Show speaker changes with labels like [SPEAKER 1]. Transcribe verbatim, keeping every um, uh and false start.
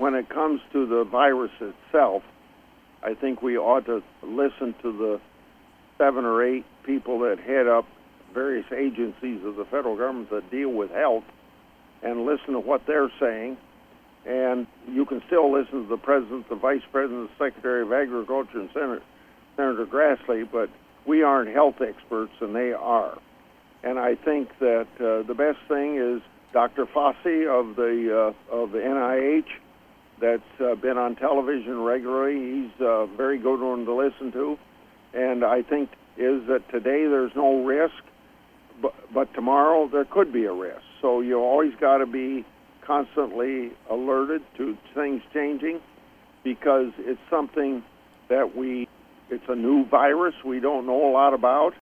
[SPEAKER 1] when it comes to the virus itself, I think we ought to listen to the seven or eight people that head up various agencies of the federal government that deal with health and listen to what they're saying. And you can still listen to the president, the vice president, the secretary of agriculture, and Senator, Senator Grassley, but we aren't health experts, and they are. And I think that uh, the best thing is Doctor Fauci of the uh, of the N I H, that's uh, been on television regularly. He's a very good one to listen to. And I think is that today there's no risk, but, but tomorrow there could be a risk. So you always got to be constantly alerted to things changing, because it's something that we, it's a new virus we don't know a lot about,